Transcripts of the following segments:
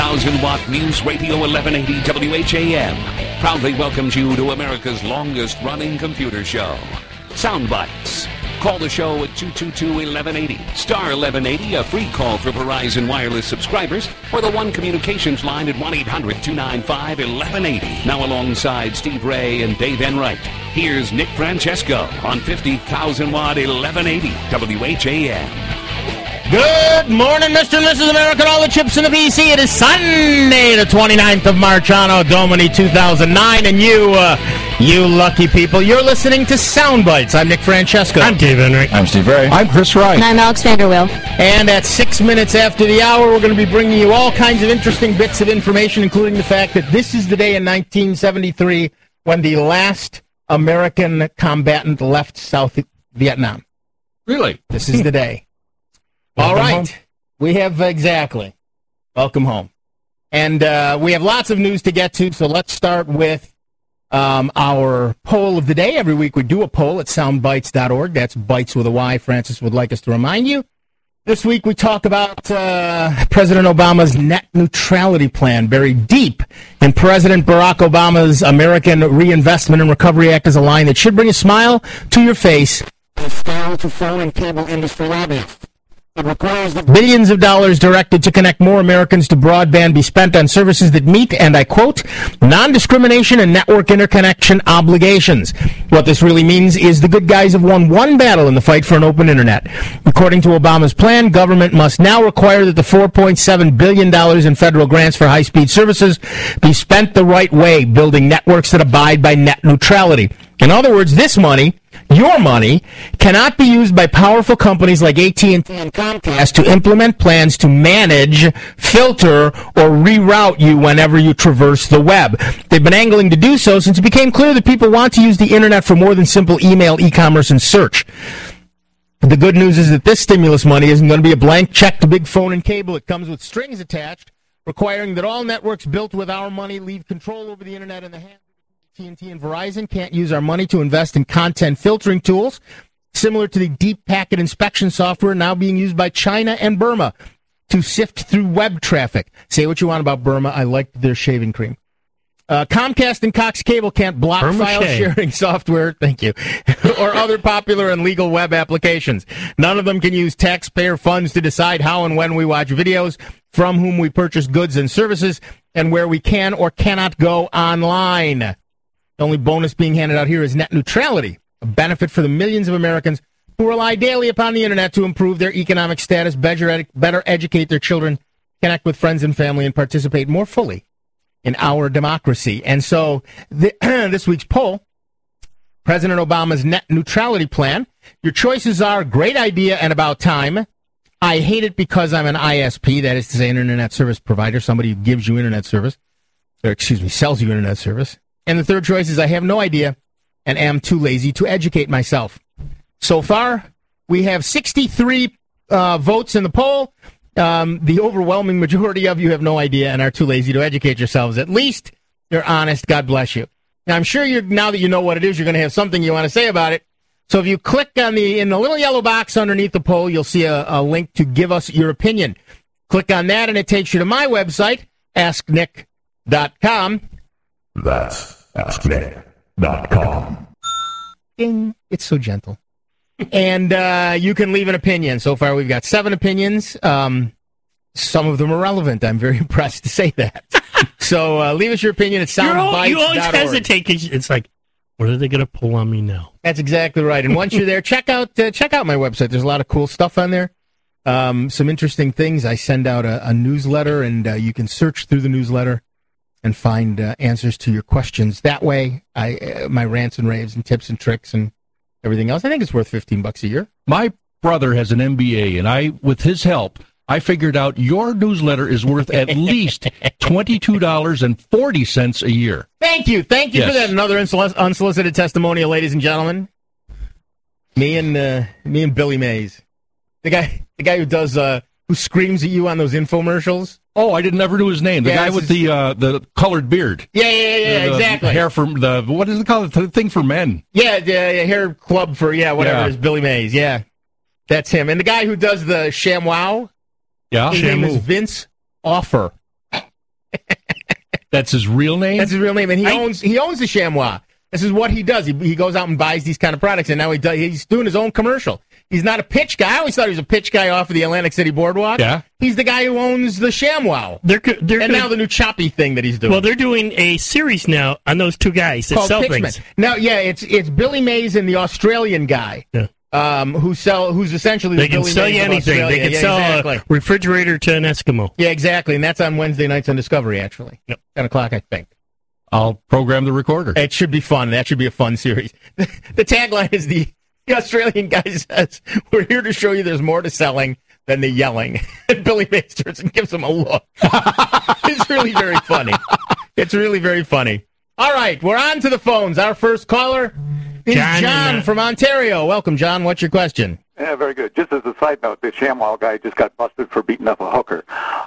50,000-watt News Radio 1180 WHAM proudly welcomes you to America's longest-running computer show, Soundbites. Call the show at 222-1180, star 1180, a free call for Verizon Wireless subscribers, or the One Communications line at 1-800-295-1180. Now alongside Steve Ray and Dave Enright, here's Nick Francesco on 50,000-watt 1180 WHAM. Good morning, Mr. and Mrs. America, and all the chips in the PC. It is Sunday, the 29th of March, Anno Domini 2009, and you lucky people, you're listening to Soundbites. I'm Nick Francesco. I'm Dave Enright. I'm Steve Ray. I'm Chris Wright. And I'm Alex Vanderwill. And at 6 minutes after the hour, we're going to be bringing you all kinds of interesting bits of information, including the fact that this is the day in 1973 when the last American combatant left South Vietnam. Really? This is the day. All right. Home. We have, exactly. Welcome home. And we have lots of news to get to, so let's start with our poll of the day. Every week we do a poll at soundbites.org. That's bites with a Y, Francis would like us to remind you. This week we talk about President Obama's net neutrality plan, buried deep in President Barack Obama's American Reinvestment and Recovery Act, is a line that should bring a smile to your face and fail to phone and cable industry lobbyists. It requires that billions of dollars directed to connect more Americans to broadband be spent on services that meet, and I quote, non-discrimination and network interconnection obligations. What this really means is the good guys have won one battle in the fight for an open internet. According to Obama's plan, government must now require that the $4.7 billion in federal grants for high-speed services be spent the right way, building networks that abide by net neutrality. In other words, this money, your money, cannot be used by powerful companies like AT&T and Comcast to implement plans to manage, filter, or reroute you whenever you traverse the web. They've been angling to do so since it became clear that people want to use the internet for more than simple email, e-commerce, and search. The good news is that this stimulus money isn't going to be a blank check to big phone and cable. It comes with strings attached, requiring that all networks built with our money leave control over the internet in the hands. AT&T and Verizon can't use our money to invest in content filtering tools, similar to the deep packet inspection software now being used by China and Burma to sift through web traffic. Say what you want about Burma. I like their shaving cream. Comcast and Cox Cable can't block file sharing software, thank you, or other popular and legal web applications. None of them can use taxpayer funds to decide how and when we watch videos, from whom we purchase goods and services, and where we can or cannot go online. The only bonus being handed out here is net neutrality, a benefit for the millions of Americans who rely daily upon the internet to improve their economic status, better educate their children, connect with friends and family, and participate more fully in our democracy. And so this week's poll, President Obama's net neutrality plan. Your choices are great idea and about time. I hate it because I'm an ISP, that is to say an internet service provider, somebody who gives you internet service, or sells you internet service. And the third choice is I have no idea and am too lazy to educate myself. So far, we have 63 votes in the poll. The overwhelming majority of you have no idea and are too lazy to educate yourselves. At least you're honest. God bless you. Now, I'm sure now that you know what it is, you're going to have something you want to say about it. So if you click on in the little yellow box underneath the poll, you'll see a link to give us your opinion. Click on that, and it takes you to my website, asknick.com. That's asknick.com. Ding. It's so gentle. And you can leave an opinion. So far, we've got 7 opinions. Some of them are relevant. I'm very impressed to say that. So leave us your opinion at soundbites.org. You always hesitate because it's like, what are they going to pull on me now? That's exactly right. And once you're there, check out my website. There's a lot of cool stuff on there. Some interesting things. I send out a newsletter, and you can search through the newsletter and find answers to your questions. That way, my rants and raves and tips and tricks and everything else, I think it's worth $15 a year. My brother has an MBA, and with his help, I figured out your newsletter is worth at least $22.40 a year. Thank you for that. Another unsolicited testimonial, ladies and gentlemen. Me and Billy Mays, the guy who does who screams at you on those infomercials. Oh, I never knew his name. The guy with the colored beard. Yeah, exactly. Hair from what is it called? The thing for men. Yeah, hair club for whatever it is. Billy Mays. Yeah, that's him. And the guy who does the ShamWow. Yeah, his name is Vince Offer. That's his real name? That's his real name, and he owns the ShamWow. This is what he does. He goes out and buys these kind of products, and now he's doing his own commercial. He's not a pitch guy. I always thought he was a pitch guy off of the Atlantic City Boardwalk. Yeah. He's the guy who owns the ShamWow. And now the new choppy thing that he's doing. Well, they're doing a series now on those two guys that sell things. Now, yeah, it's Billy Mays and the Australian guy. Yeah. Who's essentially they the can Billy sell Mays you of anything. Australia. They can sell exactly. a refrigerator to an Eskimo. Yeah, exactly, and that's on Wednesday nights on Discovery, actually. Yep. 10 o'clock, I think. I'll program the recorder. It should be fun. That should be a fun series. The tagline is the Australian guy says, "We're here to show you there's more to selling than the yelling." And Billy Mays turns and gives him a look. It's really very funny. It's really very funny. All right, we're on to the phones. Our first caller is John from Ontario. Welcome, John. What's your question? Yeah, very good. Just as a side note, the ShamWow guy just got busted for beating up a hooker.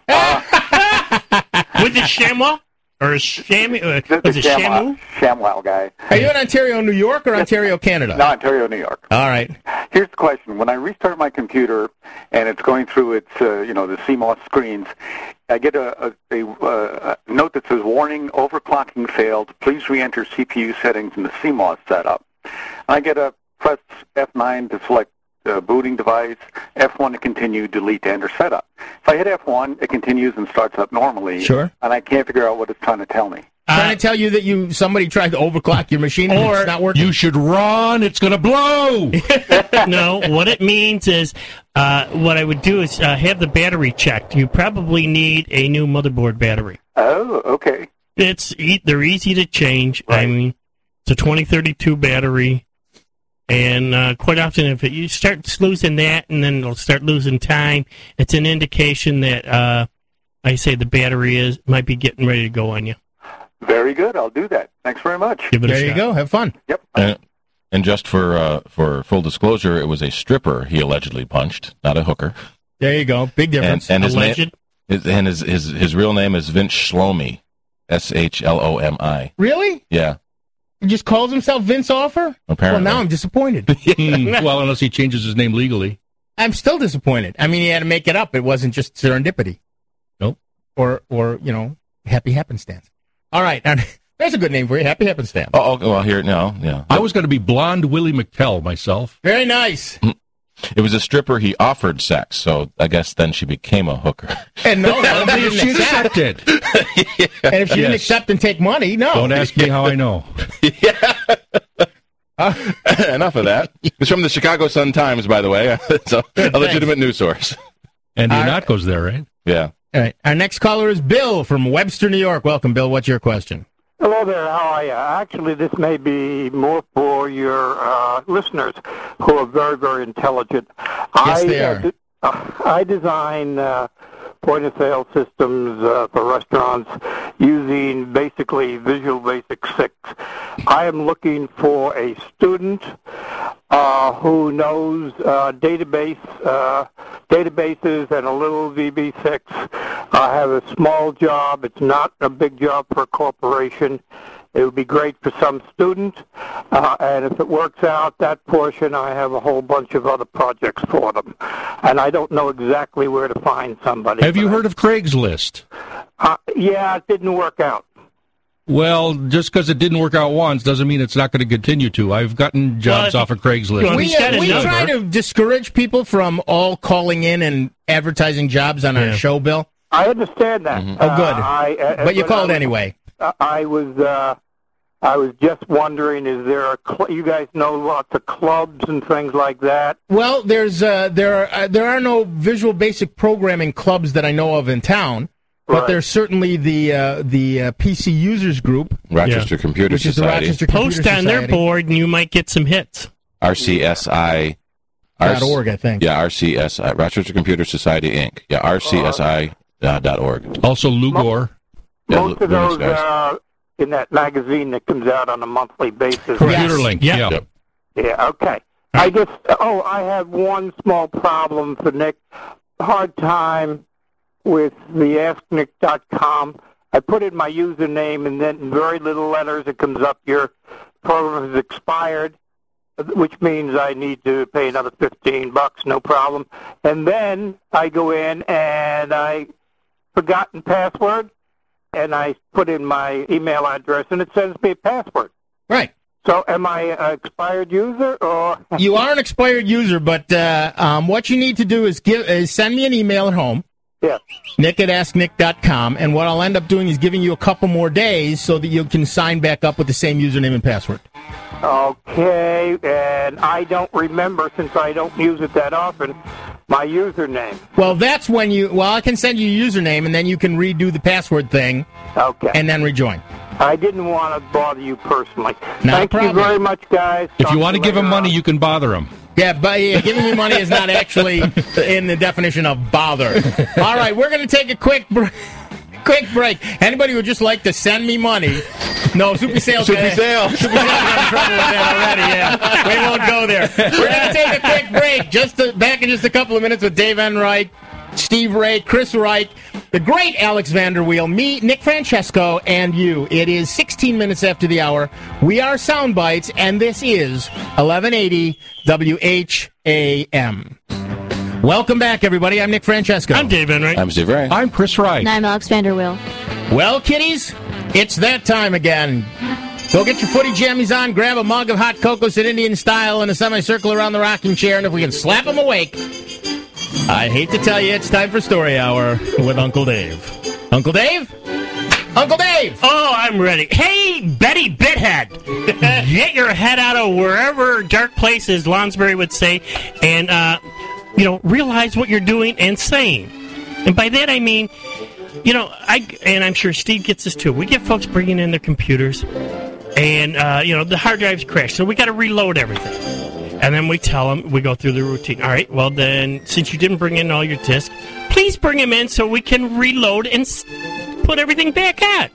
With the ShamWow? Or was it Shamu? ShamWow guy. Are you in Ontario, New York, or Ontario, Canada? No, Ontario, New York. All right. Here's the question. When I restart my computer and it's going through its, the CMOS screens, I get a note that says, "Warning, overclocking failed. Please re-enter CPU settings in the CMOS setup." I get a press F9 to select booting device, F1 to continue, delete to enter setup. If I hit F1, it continues and starts up normally. Sure. And I can't figure out what it's trying to tell me. Trying to tell you that somebody tried to overclock your machine and it's not working? You should run. It's going to blow. No, what it means is what I would do is have the battery checked. You probably need a new motherboard battery. Oh, okay. They're easy to change. Right. I mean, it's a 2032 battery. And quite often, if you start losing that, and then it'll start losing time, it's an indication that, I say, the battery might be getting ready to go on you. Very good. I'll do that. Thanks very much. Give it a shot. There you go. Have fun. Yep. And just for full disclosure, it was a stripper he allegedly punched, not a hooker. There you go. Big difference. And his Alleged? name, his real name is Vince Shlomi, Shlomi. Really? Yeah. He just calls himself Vince Offer? Apparently. Well, now I'm disappointed. Well, unless he changes his name legally. I'm still disappointed. I mean, he had to make it up. It wasn't just serendipity. Nope. Or happy happenstance. All right. There's a good name for you, happy happenstance. Oh, well, here, no, yeah. I was going to be Blonde Willie McTell myself. Very nice. It was a stripper. He offered sex, so I guess then she became a hooker. And no, if She accepted. And if she didn't accept and take money, no. Don't ask me how I know. Enough of that. It's from the Chicago Sun-Times, by the way. So a legitimate news source. And Not goes there, right? Yeah. All right. Our next caller is Bill from Webster, New York. Welcome, Bill. What's your question? Hello there, how are you? Actually, this may be more for your listeners who are very, very intelligent. Yes, they are. I design point-of-sale systems for restaurants using basically Visual Basic 6. I am looking for a student who knows databases and a little VB6. I have a small job. It's not a big job for a corporation. It would be great for some student, and if it works out, that portion, I have a whole bunch of other projects for them. And I don't know exactly where to find somebody. Have you heard of Craigslist? Yeah, it didn't work out. Well, just because it didn't work out once doesn't mean it's not going to continue to. I've gotten jobs off of Craigslist. We try to discourage people from all calling in and advertising jobs on our show, Bill. I understand that. Mm-hmm. Oh, good. But you called anyway. I was just wondering, is there you guys know lots of clubs and things like that? Well, there are no Visual Basic programming clubs that I know of in town. But there's certainly the PC Users Group, Rochester Computer which is Society. the Rochester Computer Post Society. on their board, and you might get some hits. RCSI. .org, I think. Yeah, RCSI, Rochester Computer Society, Inc. Yeah, RCSI.org. Also, Lugor. Most of those are in that magazine that comes out on a monthly basis. Computer Link. Yeah. Yep. Yeah, okay. I guess, I have one small problem for Nick. Hard time with the AskNick.com. I put in my username, and then in very little letters it comes up, your program has expired, which means I need to pay another $15, no problem. And then I go in, and I forgotten password, and I put in my email address, and it sends me a password. Right. So am I an expired user, or? You are an expired user, but what you need to do is send me an email at home. Yeah. Nick@asknick.com, and what I'll end up doing is giving you a couple more days so that you can sign back up with the same username and password. Okay, and I don't remember, since I don't use it that often, my username. Well, that's when I can send you your username, and then you can redo the password thing. Okay. And then rejoin. I didn't want to bother you personally. Not Thank a problem. you very much, guys. If you want to give him money, you can bother him. Yeah, but giving me money is not actually in the definition of bother. All right, we're going to take a quick break. Anybody who would just like to send me money, no, Soupy Sales. Soupy Sales got in trouble with that already, yeah. We won't go there. We're going to take a quick break. Back in just a couple of minutes with Dave Enright, Steve Ray, Chris Reich, the great Alex Vanderweel, me, Nick Francesco, and you. It is 16 minutes after the hour. We are Soundbites, and this is 1180 WHAM. Welcome back, everybody. I'm Nick Francesco. I'm Dave Enright. I'm Steve Ray. I'm Chris Wright. And I'm Alex Vanderweel. Well, kiddies, it's that time again. Go get your footy jammies on, grab a mug of hot cocoa, sit Indian style in a semicircle around the rocking chair, and if we can slap them awake, I hate to tell you, it's time for Story Hour with Uncle Dave. Uncle Dave? Uncle Dave! Oh, I'm ready. Hey, Betty Bithead! Get your head out of wherever dark places, Lonsbury would say, and, realize what you're doing and saying. And by that I mean, and I'm sure Steve gets this too. We get folks bringing in their computers, and, the hard drives crash, so we got to reload everything. And then we tell them, we go through the routine. All right, well then, since you didn't bring in all your discs, please bring them in so we can reload and put everything back on.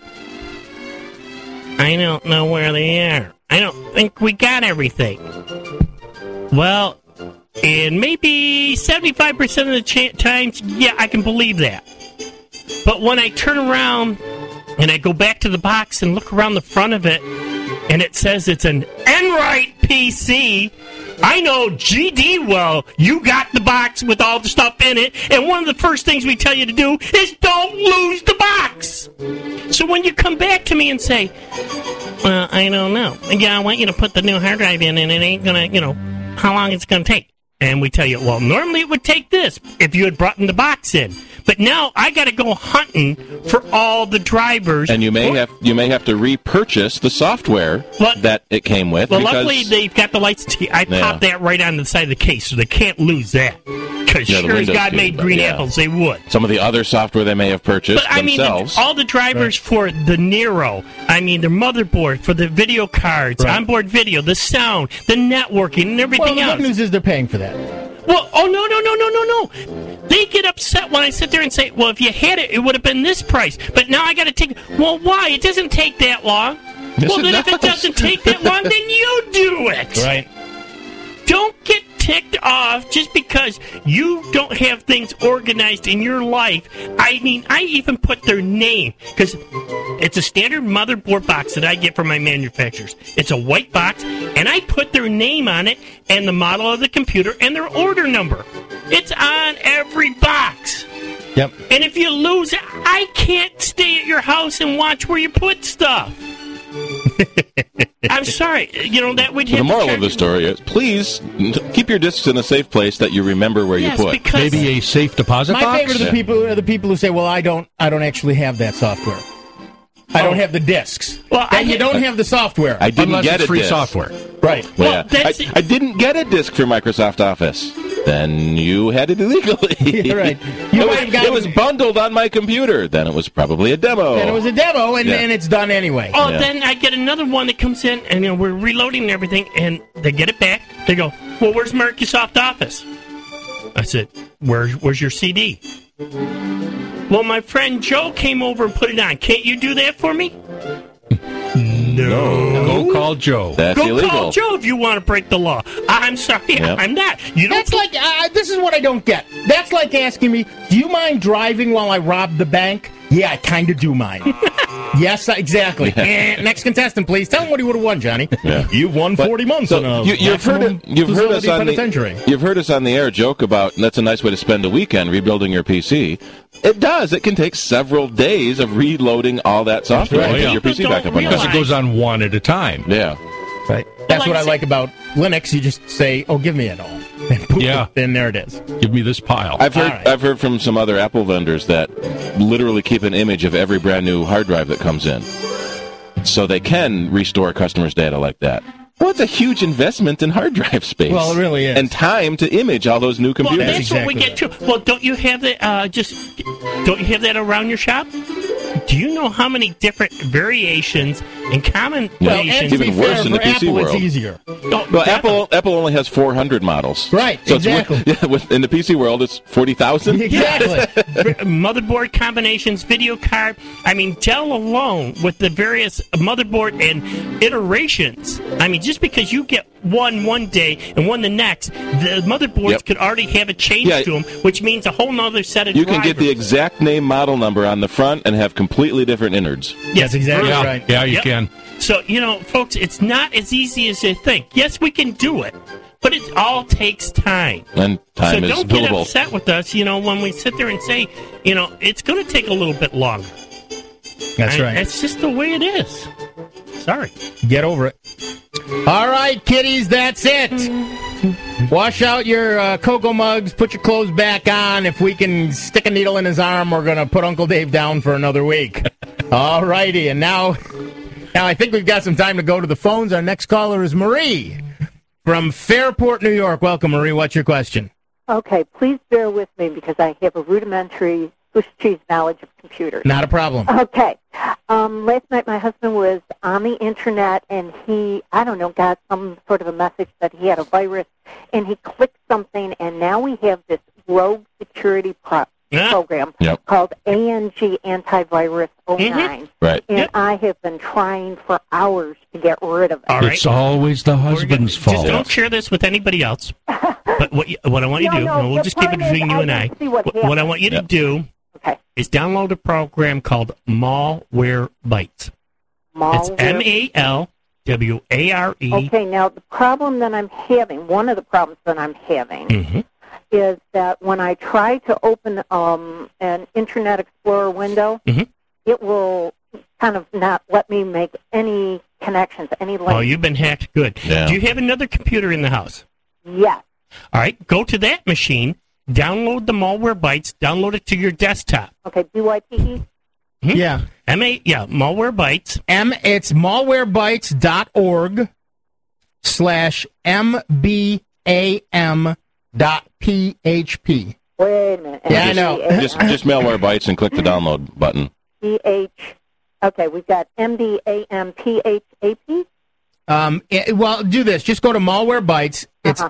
I don't know where they are. I don't think we got everything. Well, in maybe 75% of the times, yeah, I can believe that. But when I turn around and I go back to the box and look around the front of it, and it says it's an Enright PC, I know GD well, you got the box with all the stuff in it, and one of the first things we tell you to do is don't lose the box. So when you come back to me and say, well, I don't know. Yeah, I want you to put the new hard drive in, and it ain't going to, how long it's going to take. And we tell you, well, normally it would take this if you had brought the box in. But now I got to go hunting for all the drivers. And you may have to repurchase the software that it came with. Well, luckily they've got the license key. I popped that right on the side of the case, so they can't lose that. Because sure as God made green apples, they would. Some of the other software they may have purchased themselves. All the drivers for the Nero, the motherboard, for the video cards, onboard video, the sound, the networking, and everything else. The good news is they're paying for that. Well, no. They get upset when I sit there and say, well, if you had it, it would have been this price. But now I got to take... Well, why? It doesn't take that long. Yes, well, then if it doesn't take that long, then you do it. Right. Don't get ticked off just because you don't have things organized in your life. I mean, I even put their name, because it's a standard motherboard box that I get from my manufacturers. It's a white box, and I put their name on it and the model of the computer and their order number. It's on every box. Yep. And if you lose it, I can't stay at your house and watch where you put stuff. I'm sorry. That would have the moral of the story is, please keep your discs in a safe place that you remember where you put. Maybe a safe deposit box? My favorite are the people who say, well, I don't actually have that software. I don't have the discs. Well, you don't have the software. I didn't get it's a free disc. software. Right. Well, I didn't get a disc for Microsoft Office. Then you had it illegally. Yeah, right. It was bundled on my computer. Then it was probably a demo. And it was a demo, and it's done anyway. Oh, then I get another one that comes in, and we're reloading and everything, and they get it back. They go, well, where's Microsoft Office? I said, where's your CD? Well, my friend Joe came over and put it on. Can't you do that for me? No. Go call Joe. That's illegal. Go call Joe if you want to break the law. I'm sorry, I'm not. That's like, this is what I don't get. That's like asking me, do you mind driving while I rob the bank? Yeah, I kind of do mind. Yes, exactly. And next contestant, please. Tell him what he would have won, Johnny. Yeah. You've won 40 months in a you've heard us on penitentiary. You've heard us on the air joke about that's a nice way to spend a weekend rebuilding your PC. It does. It can take several days of reloading all that software to get your PC back up and Because it running. goes on one at a time. Yeah. Right. That's what I like about Linux. You just say, "Oh, give me it all," and poof, Yeah. then there it is. Give me this pile. I've heard from some other Apple vendors that literally keep an image of every brand new hard drive that comes in, so they can restore customers' data like that. Well, it's a huge investment in hard drive space. Well, it really is. And time to image all those new Well, computers. that's exactly what we get to. Well, don't you have that? Don't you have that around your shop? Do you know how many different variations and combinations? Even worse in the for PC Apple, world. it's easier. Well, Apple only has 400 models. Right, So exactly. in the PC world, it's 40,000. Exactly. Motherboard combinations, video card. I mean, Dell alone with the various motherboard and iterations. I mean, just because you get one day and one the next, the motherboards could already have a change to them, which means a whole nother set of You drivers. can get the exact name model number on the front and have completely different innards. Yes, exactly Yeah, right. yeah, you can. So, folks, it's not as easy as you think. Yes, we can do it, but it all takes time. And time so is don't get billable. upset with us, when we sit there and say, it's going to take a little bit longer. That's right. It's just the way it is. Sorry. Get over it. All right, kiddies, that's it. Wash out your cocoa mugs, put your clothes back on. If we can stick a needle in his arm, we're going to put Uncle Dave down for another week. All righty, and now I think we've got some time to go to the phones. Our next caller is Marie from Fairport, New York. Welcome, Marie. What's your question? Okay, please bear with me because I have a rudimentary Swiss cheese knowledge of computers. Not a problem. Okay. Last night my husband was on the internet and he, got some sort of a message that he had a virus and he clicked something and now we have this rogue security program called ANG Antivirus 09. Right. And I have been trying for hours to get rid of it. All right. It's always the husband's fault. Just don't share this with anybody else. But what I want you to do, and we'll just keep it between you and I. What I want you to do is download a program called Malwarebytes. It's Malware. Okay, now the problem that I'm having, one of the problems that I'm having, is that when I try to open an Internet Explorer window, it will kind of not let me make any connections, any links. Oh, you've been hacked. Good. Yeah. Do you have another computer in the house? Yes. All right, go to that machine, download the Malwarebytes, download it to your desktop. Okay, BYTE? Yeah. Malwarebytes. It's malwarebytes.org/mbam.php. Wait a minute. Yeah, I know. Just Malwarebytes and click the download button. Okay, we've got MBAMPHAP. Well, do this. Just go to Malwarebytes. It's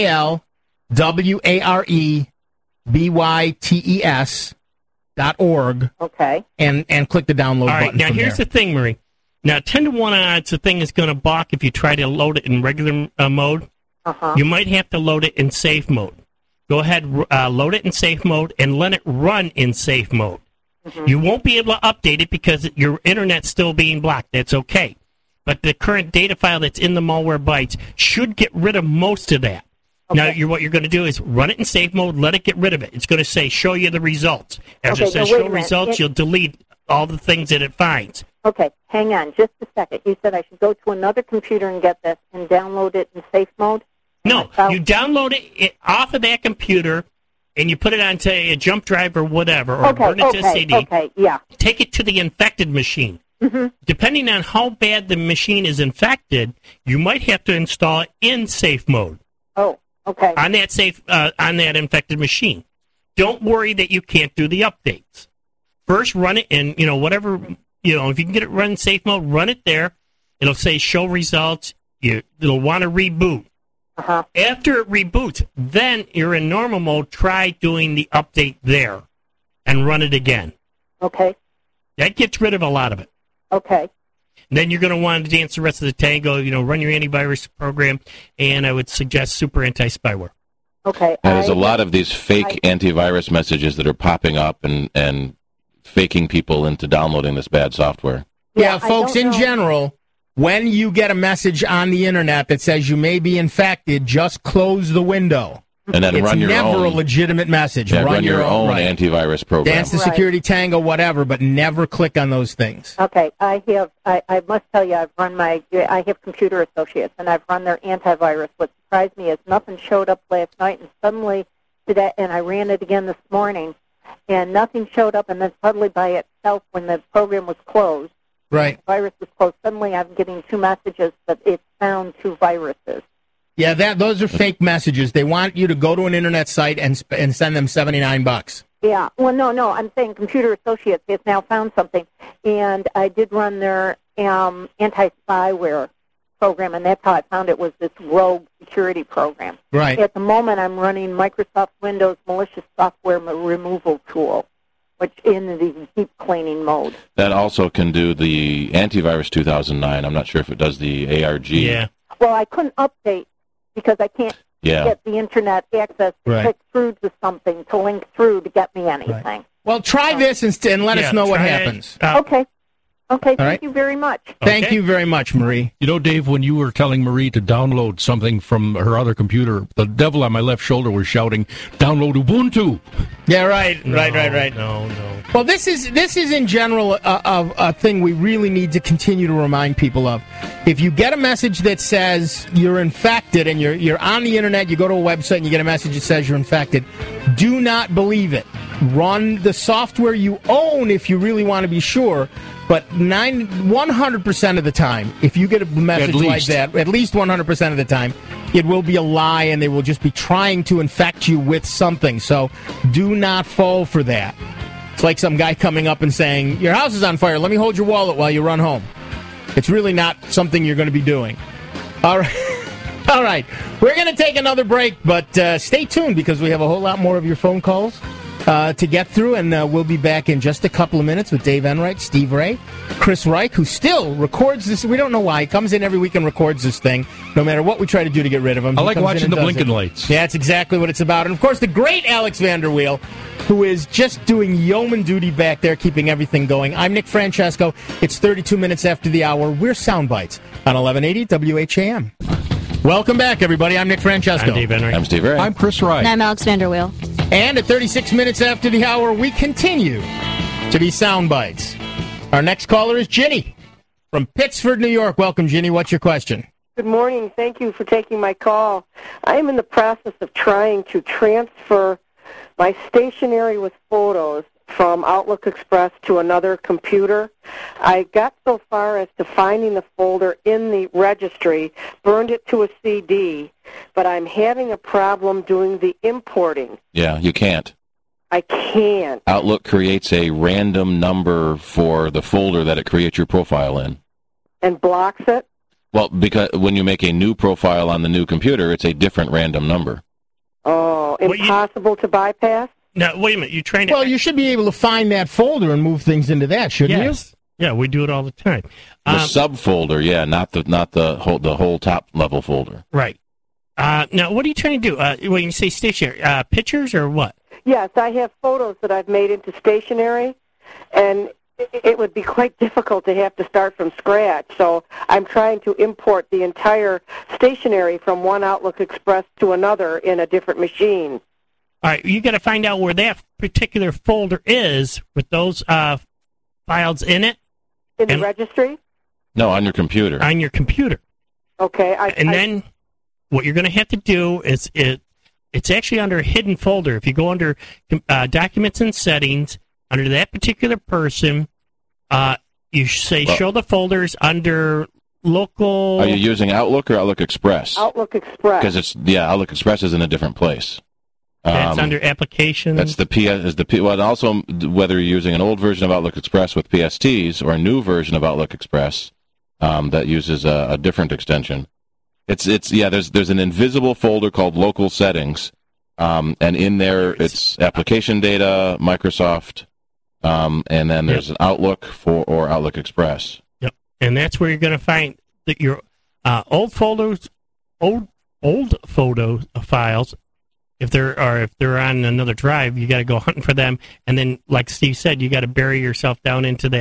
MALWAREBYTES.org. Okay. And click the download All right, button. now from here's there. the thing, Marie. Now, 10 to 1 odds, the thing is going to balk if you try to load it in regular mode. You might have to load it in safe mode. Go ahead, load it in safe mode, and let it run in safe mode. You won't be able to update it because your internet's still being blocked. That's okay. But the current data file that's in the Malwarebytes should get rid of most of that. Now, what you're going to do is run it in safe mode, let it get rid of it. It's going to say, show you the results. As it says, show results, you'll delete all the things that it finds. Okay, hang on just a second. You said I should go to another computer and get this and download it in safe mode? No, you download it off of that computer, and you put it onto a jump drive or whatever, or burn it to a CD. Okay, yeah. Take it to the infected machine. Depending on how bad the machine is infected, you might have to install it in safe mode. Oh, okay. On that infected machine. Don't worry that you can't do the updates. First, run it in, whatever, if you can get it run in safe mode, run it there. It'll say show results. It'll want to reboot. After it reboots, then you're in normal mode. Try doing the update there and run it again. Okay. That gets rid of a lot of it. Okay. Then you're going to want to dance the rest of the tango, run your antivirus program, and I would suggest Super Anti-Spyware. Okay. There's a lot of these fake antivirus messages that are popping up and faking people into downloading this bad software. Yeah, I folks, don't in know. general, when you get a message on the internet that says you may be infected, just close the window. And then It's run your never own. a legitimate message. Yeah, run your own right. antivirus program. Dance the Right. security tango, whatever, but never click on those things. Okay, I must tell you, I have Computer Associates, and I've run their antivirus. What surprised me is nothing showed up last night, and suddenly today, and I ran it again this morning, and nothing showed up, and then suddenly by itself, when the program was closed, Right. the virus was closed, suddenly I'm getting 2 messages that it found 2 viruses. Yeah, those are fake messages. They want you to go to an internet site and send them $79. Yeah, well, no, I'm saying Computer Associates has now found something, and I did run their anti-spyware program, and that's how I found it was this rogue security program. Right. At the moment, I'm running Microsoft Windows malicious software removal tool, which in the deep cleaning mode. That also can do the antivirus 2009. I'm not sure if it does the ARG. Yeah. Well, I couldn't update because I can't get the internet access to Right. click through to something, to link through to get me anything. Right. Well, try this and let us know what try it. happens. Okay, thank right. you very much. Thank you very much, Marie. You know, Dave, when you were telling Marie to download something from her other computer, the devil on my left shoulder was shouting, "Download Ubuntu." Yeah, right. Right. No. Well, this is in general a thing we really need to continue to remind people of. If you get a message that says you're infected and you're on the internet, you go to a website and you get a message that says you're infected, do not believe it. Run the software you own if you really want to be sure. But 100% of the time, if you get a message like that, at least 100% of the time, it will be a lie and they will just be trying to infect you with something. So do not fall for that. It's like some guy coming up and saying, your house is on fire, let me hold your wallet while you run home. It's really not something you're going to be doing. All right. All right. We're going to take another break, but stay tuned because we have a whole lot more of your phone calls to get through, and we'll be back in just a couple of minutes with Dave Enright, Steve Ray, Chris Reich, who still records this. We don't know why. He comes in every week and records this thing, no matter what we try to do to get rid of him. I He like comes in watching and the does blinking it. lights. Yeah, that's exactly what it's about. And, of course, the great Alex Vanderweel, who is just doing yeoman duty back there, keeping everything going. I'm Nick Francesco. It's 32 minutes after the hour. We're Soundbites on 1180 WHAM. Welcome back, everybody. I'm Nick Francesco. I'm Dave Enright. I'm Steve Ray. I'm Chris Wright. And I'm Alex Vanderweel. And at 36 minutes after the hour, we continue to be Soundbites. Our next caller is Ginny from Pittsford, New York. Welcome, Ginny. What's your question? Good morning. Thank you for taking my call. I am in the process of trying to transfer my stationery with photos from Outlook Express to another computer. I got so far as to finding the folder in the registry, burned it to a CD, but I'm having a problem doing the importing. Yeah, you can't. I can't. Outlook creates a random number for the folder that it creates your profile in. And blocks it? Well, because when you make a new profile on the new computer, it's a different random number. Oh, impossible to bypass? No, wait a minute. You're trying to... Well, you should be able to find that folder and move things into that, shouldn't Yes. Yeah, we do it all the time. The subfolder, yeah, not the whole top level folder. Right. Now, what are you trying to do? When you say stationary, pictures or what? Yes, I have photos that I've made into stationery, and it would be quite difficult to have to start from scratch. So I'm trying to import the entire stationery from one Outlook Express to another in a different machine. All right, you got to find out where that particular folder is with those files in it. In the registry? No, on your computer. On your computer. Okay. Then what you're going to have to do is it's actually under a hidden folder. If you go under Documents and Settings, under that particular person, you say show the folders under local... Are you using Outlook or Outlook Express? Outlook Express. Because Outlook Express is in a different place. That's under Applications. That's well, also whether you're using an old version of Outlook Express with PSTs or a new version of Outlook Express that uses a different extension. There's an invisible folder called Local Settings, and in there it's application data, Microsoft, and then there's an Outlook or Outlook Express. Yep, and that's where you're going to find your old photo files. If they're on another drive, you got to go hunting for them, and then, like Steve said, you got to bury yourself down into the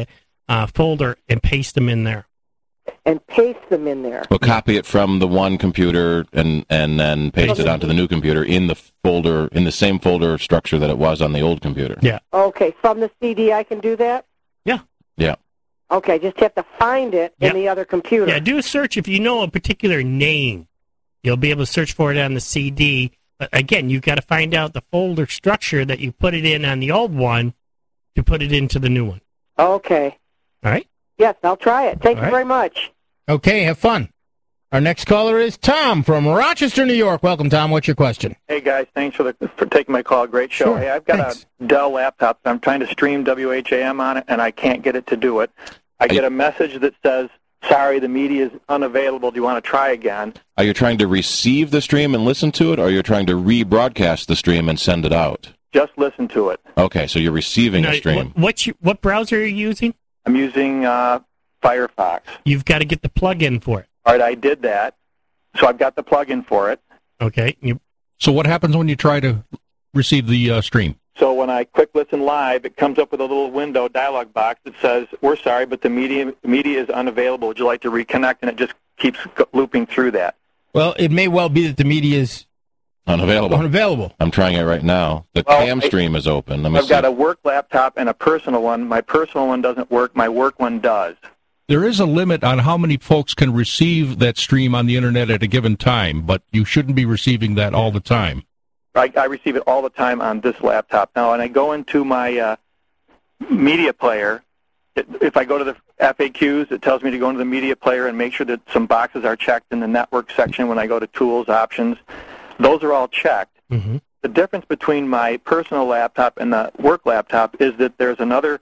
folder and paste them in there. And paste them in there. We'll copy it from the one computer and then paste it onto the new computer in the folder, in the same folder structure that it was on the old computer. Yeah. Okay, from the CD I can do that? Yeah. Yeah. Okay, just have to find it in the other computer. Yeah, do a search. If you know a particular name, you'll be able to search for it on the CD. But again, you've got to find out the folder structure that you put it in on the old one to put it into the new one. Okay. All right? Yes, I'll try it. Thank you very much. Okay, have fun. Our next caller is Tom from Rochester, New York. Welcome, Tom. What's your question? Hey, guys. Thanks for taking my call. Great show. Sure. Hey, I've got a Dell laptop. I'm trying to stream WHAM on it, and I can't get it to do it. I get a message that says, sorry, the media is unavailable. Do you want to try again? Are you trying to receive the stream and listen to it, or you're trying to rebroadcast the stream and send it out? Just listen to it. Okay, so you're receiving a stream. What browser are you using? I'm using Firefox. You've got to get the plug-in for it. All right, I did that. So I've got the plug-in for it. Okay. So what happens when you try to receive the stream? So when I click Listen Live, it comes up with a little window dialog box that says, we're sorry, but the media is unavailable. Would you like to reconnect? And it just keeps looping through that. Well, it may well be that the media is unavailable. I'm trying it right now. The cam stream is open. I've got a work laptop and a personal one. My personal one doesn't work. My work one does. There is a limit on how many folks can receive that stream on the Internet at a given time, but you shouldn't be receiving that all the time. I receive it all the time on this laptop now, and I go into my media player. If I go to the FAQs, it tells me to go into the media player and make sure that some boxes are checked in the network section when I go to tools, options. Those are all checked. Mm-hmm. The difference between my personal laptop and the work laptop is that there's another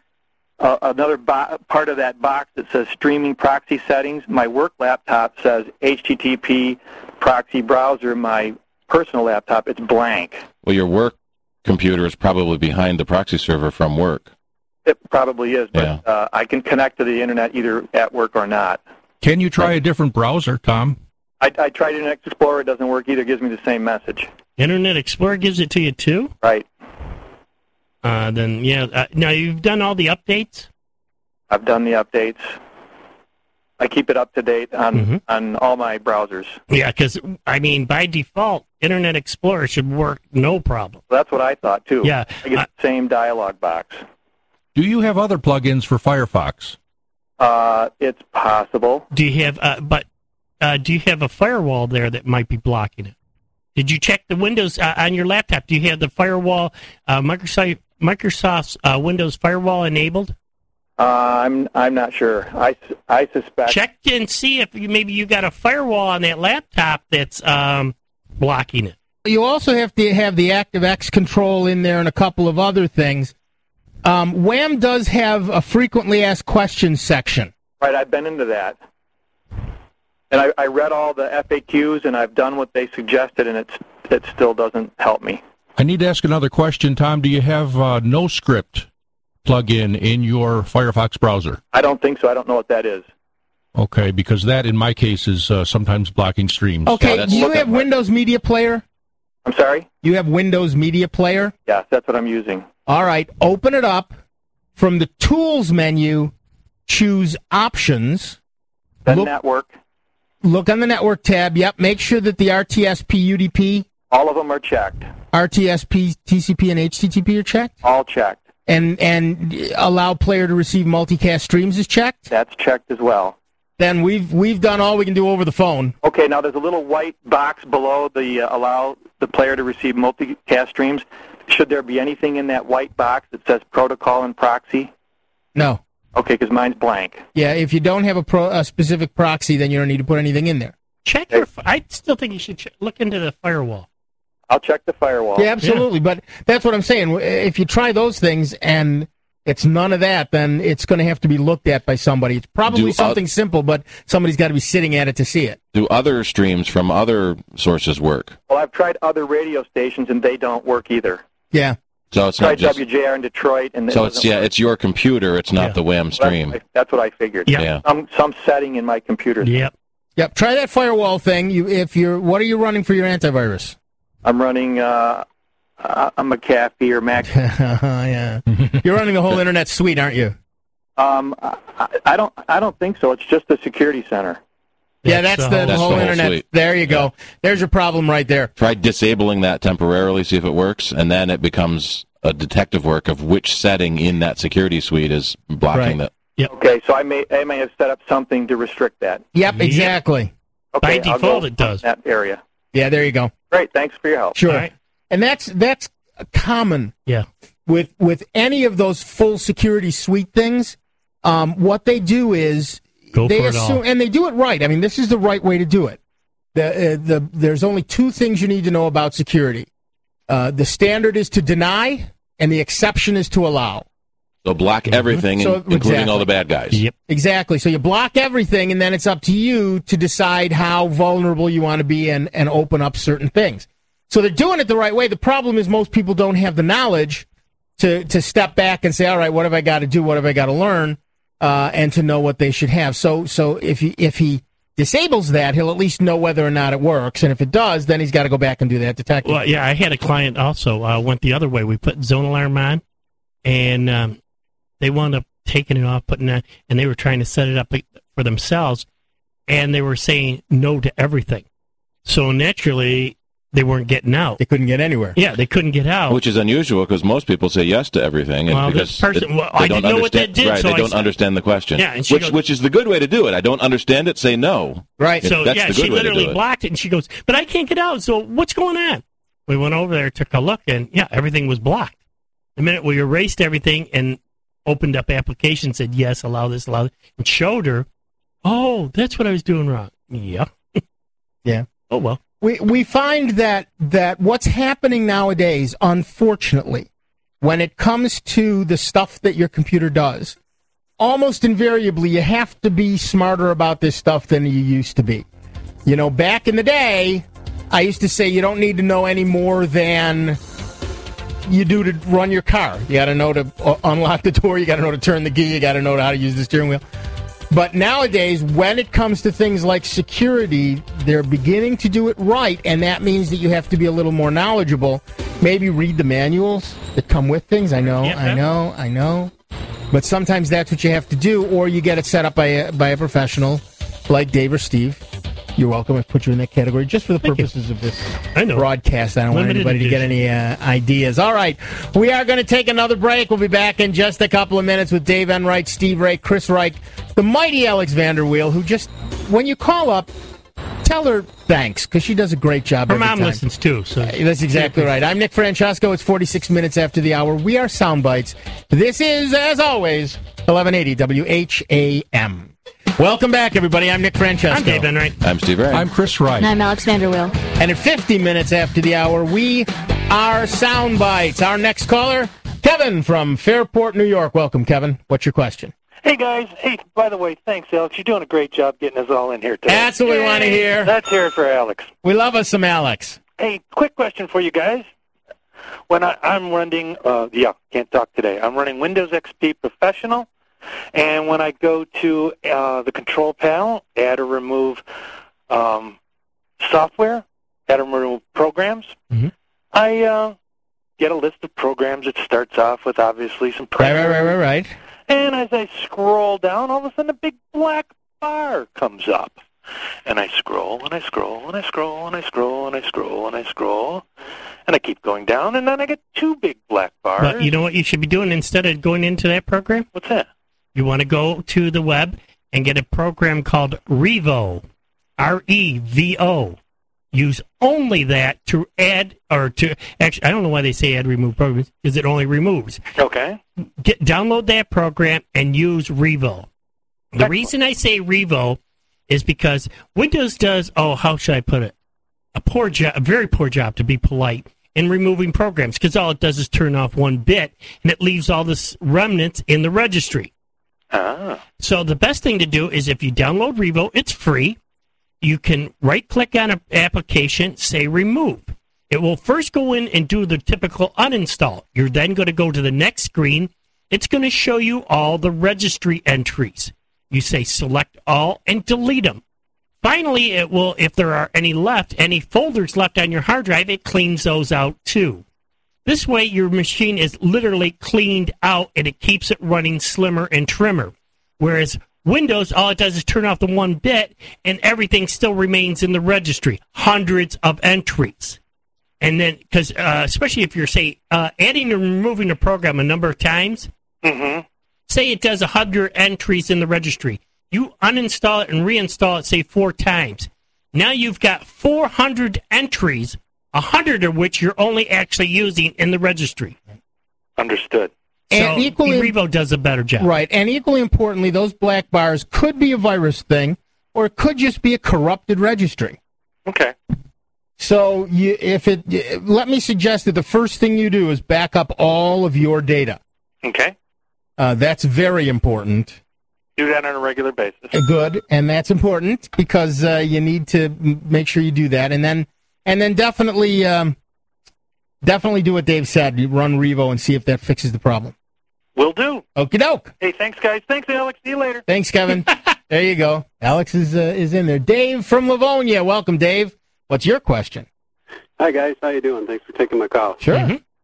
part of that box that says streaming proxy settings. My work laptop says HTTP proxy browser. My personal laptop, it's blank. Well, your work computer is probably behind the proxy server from work. It probably is, but I can connect to the Internet either at work or not. Can you try a different browser, Tom? I tried Internet Explorer. It doesn't work either. It gives me the same message. Internet Explorer gives it to you, too? Right. Now, you've done all the updates? I've done the updates. I keep it up to date on all my browsers. Yeah, because, by default, Internet Explorer should work no problem. Well, that's what I thought, too. Yeah. I get the same dialog box. Do you have other plugins for Firefox? It's possible. Do you have, do you have a firewall there that might be blocking it? Did you check the Windows on your laptop? Do you have the firewall, Microsoft's Windows firewall enabled? I'm not sure. I suspect. Check and see if maybe you got a firewall on that laptop that's blocking it. You also have to have the ActiveX control in there and a couple of other things. Wham does have a frequently asked questions section. Right, I've been into that. And I read all the FAQs, and I've done what they suggested, and it still doesn't help me. I need to ask another question, Tom. Do you have NoScript plugin in your Firefox browser? I don't think so. I don't know what that is. Okay, because that, in my case, is sometimes blocking streams. Okay, do you have Windows Media Player? I'm sorry? You have Windows Media Player? Yes, that's what I'm using. All right, open it up. From the Tools menu, choose Options. Network. Look on the Network tab. Yep, make sure that the RTSP, UDP. All of them are checked. RTSP, TCP, and HTTP are checked? All checked. And allow player to receive multicast streams is checked? That's checked as well. Then we've done all we can do over the phone. Okay, now there's a little white box below the allow the player to receive multicast streams. Should there be anything in that white box that says protocol and proxy? No. Okay, because mine's blank. Yeah, if you don't have a specific proxy, then you don't need to put anything in there. Check your. I still think you should look into the firewall. I'll check the firewall. Yeah, absolutely. Yeah. But that's what I'm saying. If you try those things and it's none of that, then it's going to have to be looked at by somebody. It's probably something simple, but somebody's got to be sitting at it to see it. Do other streams from other sources work? Well, I've tried other radio stations, and they don't work either. Yeah. So it's not just WJR in Detroit, and so it's your computer. It's not the WHAM stream. That's what I figured. Yeah. Some setting in my computer. Yep. Try that firewall thing. What are you running for your antivirus? I'm running a McAfee or Mac. Yeah. You're running the whole internet suite, aren't you? I don't think so. It's just the security center. Yeah, that's the whole internet. Suite. There you go. There's your problem right there. Try disabling that temporarily, see if it works, and then it becomes a detective work of which setting in that security suite is blocking that. Yep. Okay, so I may have set up something to restrict that. Yep, exactly. Okay, By default, it does. That area. Yeah, there you go. Great, thanks for your help. Sure. Right. And that's common. Yeah. With any of those full security suite things, what they do is Go they for it assume, all. and they do it right. I mean, this is the right way to do it. There's only two things you need to know about security. The standard is to deny, and the exception is to allow. So block everything, including exactly. all the bad guys. Yep. Exactly. So you block everything, and then it's up to you to decide how vulnerable you want to be and open up certain things. So they're doing it the right way. The problem is most people don't have the knowledge to step back and say, all right, what have I got to do? What have I got to learn? And to know what they should have. So if he disables that, he'll at least know whether or not it works. And if it does, then he's got to go back and do that detecting. Well, yeah, I had a client also went the other way. We put Zone Alarm on, and they wound up taking it off, putting it, and they were trying to set it up for themselves, and they were saying no to everything. So naturally, they weren't getting out. They couldn't get anywhere. Yeah, they couldn't get out. Which is unusual because most people say yes to everything. And Well, because this person, they I don't didn't know what that understand- did, Right, so they I don't said- understand the question. Yeah, and she goes- which is the good way to do it. I don't understand it, say no. Right. So, That's yeah, the she good way to literally do it. blocked it, and she goes, but I can't get out, so what's going on? We went over there, took a look, and, yeah, everything was blocked. The minute we erased everything and opened up application, said, yes, allow this, and showed her, oh, that's what I was doing wrong. Yeah. Yeah. Oh, well. We find that what's happening nowadays, unfortunately, when it comes to the stuff that your computer does, almost invariably you have to be smarter about this stuff than you used to be. You know, back in the day, I used to say you don't need to know any more than you do to run your car. You got to know to unlock the door, you got to know to turn the key, you got to know how to use the steering wheel. But nowadays, when it comes to things like security, they're beginning to do it right, and that means that you have to be a little more knowledgeable. Maybe read the manuals that come with things. I know. But sometimes that's what you have to do, or you get it set up by a professional like Dave or Steve. You're welcome. I put you in that category just for the purposes of this broadcast. I don't want anybody to get any ideas. All right. We are going to take another break. We'll be back in just a couple of minutes with Dave Enright, Steve Ray, Chris Reich, the mighty Alex Vanderweel, who just, when you call up, tell her thanks, because she does a great job Her every mom time. listens, too. So That's exactly right. I'm Nick Francesco. It's 46 minutes after the hour. We are Soundbites. This is, as always, 1180 WHAM. Welcome back, everybody. I'm Nick Francesco. I'm Dave Enright. I'm Steve Ray. I'm Chris Wright. And I'm Alex Vanderweel. And at 50 minutes after the hour, we are Soundbites. Our next caller, Kevin from Fairport, New York. Welcome, Kevin. What's your question? Hey, guys. Hey, by the way, thanks, Alex. You're doing a great job getting us all in here today. That's what we want to hear. Let's hear it for Alex. We love us some Alex. Hey, quick question for you guys. When I'm running, can't talk today. I'm running Windows XP Professional, and when I go to the control panel, add or remove software, add or remove programs, I get a list of programs. It starts off with, obviously, some programs. Right. And as I scroll down, all of a sudden a big black bar comes up. And I scroll, and I scroll, and I scroll, and I scroll, and I scroll, and I scroll. And I keep going down, and then I get two big black bars. But you know what you should be doing instead of going into that program? What's that? You want to go to the web and get a program called Revo, R-E-V-O. Use only that to add, or to, actually, I don't know why they say add remove programs, because it only removes. Okay. Download that program and use Revo. The reason I say Revo is because Windows does, how should I put it? A very poor job, to be polite, in removing programs, because all it does is turn off one bit, and it leaves all the remnants in the registry. So the best thing to do is if you download Revo, it's free. You can right-click on an application, say remove. It will first go in and do the typical uninstall. You're then going to go to the next screen. It's going to show you all the registry entries. You say select all and delete them. Finally, it will, if there are any left, any folders left on your hard drive, it cleans those out too. This way, your machine is literally cleaned out, and it keeps it running slimmer and trimmer. Whereas Windows, all it does is turn off the one bit, and everything still remains in the registry. Hundreds of entries. And then, because especially if you're, say, adding and removing a program a number of times, say it does 100 entries in the registry. You uninstall it and reinstall it, say, 4 times. Now you've got 400 entries, 100 of which you're only actually using in the registry. Understood. And so Revo does a better job. Right, and equally importantly, those black bars could be a virus thing, or it could just be a corrupted registry. Okay. So let me suggest that the first thing you do is back up all of your data. Okay. That's very important. Do that on a regular basis. Good, and that's important because you need to make sure you do that, and then definitely do what Dave said. You run Revo and see if that fixes the problem. Will do. Okie doke. Hey, thanks, guys. Thanks, Alex. See you later. Thanks, Kevin. There you go. Alex is in there. Dave from Livonia. Welcome, Dave. What's your question? Hi, guys. How you doing? Thanks for taking my call. Sure.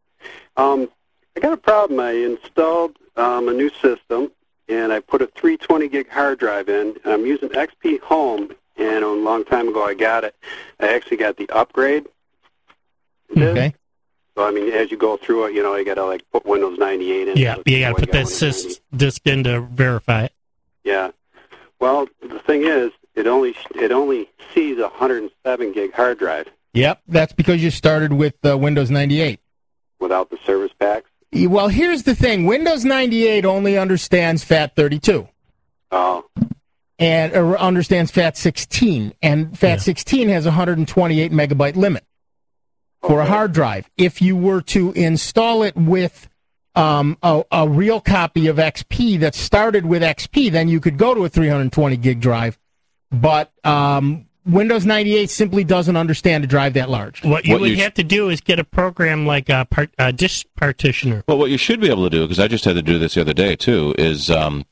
I got a problem. I installed a new system, and I put a 320 gig hard drive in. And I'm using XP Home, and a long time ago I got it. I actually got the upgrade. Okay. So, I mean, as you go through it, you got to, put Windows 98 in. Yeah, you got to put that disk in to verify it. Yeah. Well, the thing is, it only sees a 107 gig hard drive. Yep, that's because you started with Windows 98. Without the service packs? Well, here's the thing. Windows 98 only understands FAT32. Oh. And understands FAT16. And FAT16 has a 128 megabyte limit for a hard drive. If you were to install it with a real copy of XP that started with XP, then you could go to a 320 gig drive. But Windows 98 simply doesn't understand a drive that large. What you would have to do is get a program like a disk partitioner. Well, what you should be able to do, because I just had to do this the other day too, is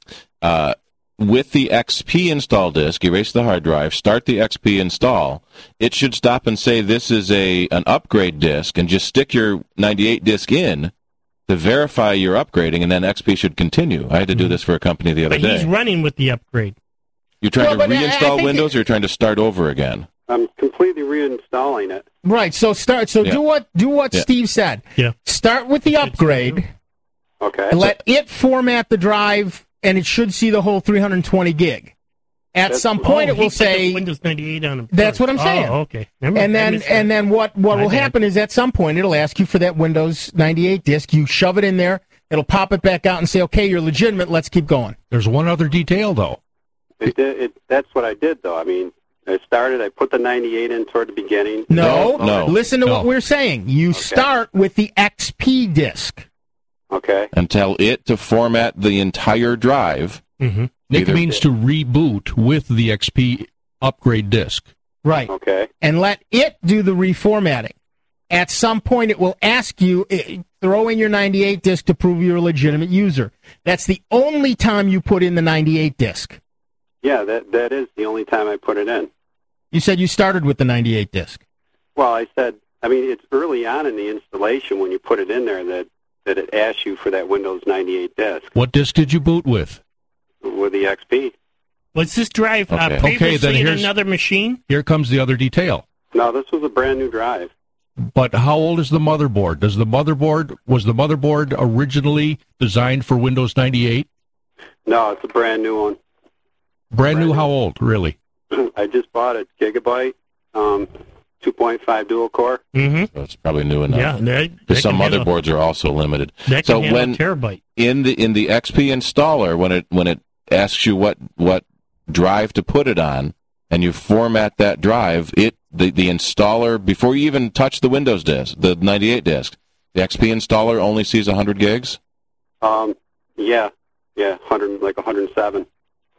with the XP install disk, erase the hard drive, start the XP install. It should stop and say this is an upgrade disk, and just stick your 98 disk in to verify you're upgrading, and then XP should continue. I had to do this for a company the other day. But he's running with the upgrade. You're trying to reinstall Windows, or you're trying to start over again? I'm completely reinstalling it. Right. So do what Steve said. Yeah. Start with the upgrade. Okay. Let it format the drive, and it should see the whole 320 gig. At some point, it will say Windows 98 on them. That's what I'm saying. Oh, okay. And then what will happen is at some point it'll ask you for that Windows 98 disk. You shove it in there. It'll pop it back out and say, "Okay, you're legitimate. Let's keep going." There's one other detail though. That's what I did, though. I mean, I put the 98 in toward the beginning. No. Listen to what we're saying. You start with the XP disk. Okay. And tell it to format the entire drive. Mm-hmm. Nick means to reboot with the XP upgrade disk. Right. Okay. And let it do the reformatting. At some point, it will ask you, throw in your 98 disk to prove you're a legitimate user. That's the only time you put in the 98 disk. Yeah, that is the only time I put it in. You said you started with the 98 disk. Well, it's early on in the installation when you put it in there that it asks you for that Windows 98 disk. What disk did you boot with? With the XP. Was this drive previously in another machine? Here comes the other detail. No, this was a brand new drive. But how old is the motherboard? Was the motherboard originally designed for Windows 98? No, it's a brand new one. Brand new, how old, really? I just bought it, Gigabyte, 2.5 dual core. Mm-hmm. So it's probably new enough. Yeah, because some motherboards are also limited. That can handle a terabyte. In the XP installer, when it asks you what drive to put it on, and you format that drive, the installer, before you even touch the Windows disk, the 98 disk, the XP installer only sees 100 gigs? Yeah, 107.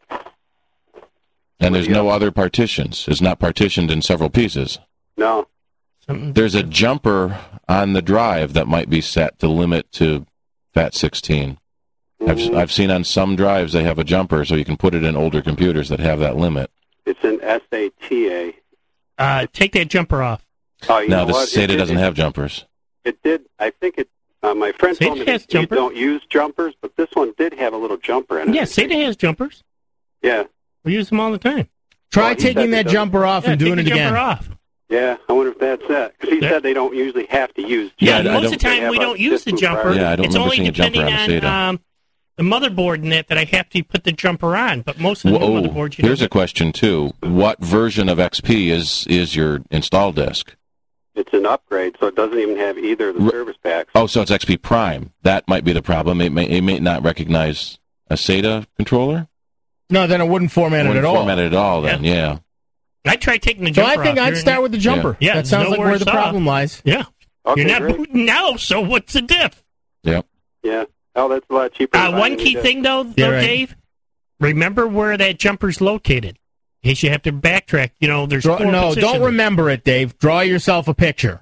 And there's no other partitions. It's not partitioned in several pieces. No. There's a jumper on the drive that might be set to limit to FAT16. Mm-hmm. I've seen on some drives they have a jumper, so you can put it in older computers that have that limit. It's an SATA. Take that jumper off. Oh, no, the SATA doesn't have jumpers. it did. I think it. My friend Sata told me has that you jumpers. don't use jumpers, but this one did have a little jumper in it. Yeah, Sata has jumpers. Yeah. We use them all the time. Try he taking said that that jumper off and take doing the it again. jumper off. Yeah, I wonder if that's it. Because he said they don't usually have to use Yeah, jumpers. most of the time we don't use the jumper. Yeah, I don't it's remember only seeing a jumper depending on a on the motherboard in it that I have to put the jumper on. But most of the new motherboards, you Here's a don't. question, too. What version of XP is your install disk? It's an upgrade, so it doesn't even have either of the service packs. Oh, so it's XP Prime. That might be the problem. It may not recognize a SATA controller. No, then it wouldn't format it at all. Format it at all, then, yeah. I tried taking the So jumper I think off. I'd start with the jumper. Yeah, That sounds like where the problem lies. Yeah. Okay, You're not great. booting now, so what's the diff? Yep. Yeah. Oh, that's a lot cheaper. than One buying key a new thing, though, Yeah, right. Dave, remember where that jumper's located. In case you have to backtrack, there's four No, positions. don't remember it, Dave. Draw yourself a picture.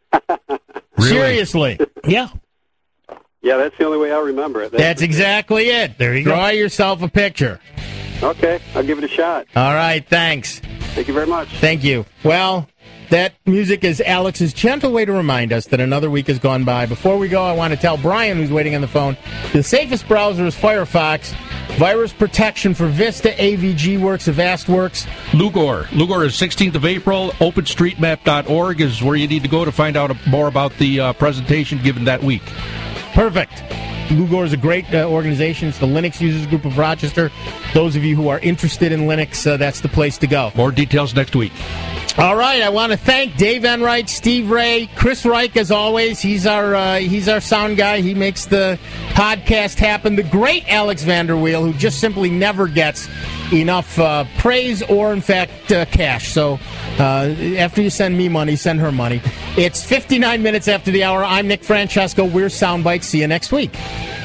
Seriously. Yeah. Yeah, that's the only way I'll remember it. That's exactly it. There you Draw yourself a picture. Okay, I'll give it a shot. All right, thanks. Thank you very much. Thank you. Well, that music is Alex's gentle way to remind us that another week has gone by. Before we go, I want to tell Brian, who's waiting on the phone, the safest browser is Firefox. Virus protection for Vista, AVG Works, Avast Works. Lugor is 16th of April. OpenStreetMap.org is where you need to go to find out more about the presentation given that week. Perfect. Lugor is a great organization. It's the Linux Users Group of Rochester. Those of you who are interested in Linux, that's the place to go. More details next week. All right, I want to thank Dave Enright, Steve Ray, Chris Reich, as always. He's our sound guy. He makes the podcast happen. The great Alex Vanderweel, who just simply never gets enough praise or, in fact, cash. So after you send me money, send her money. It's 59 minutes after the hour. I'm Nick Francesco. We're Soundbite. See you next week.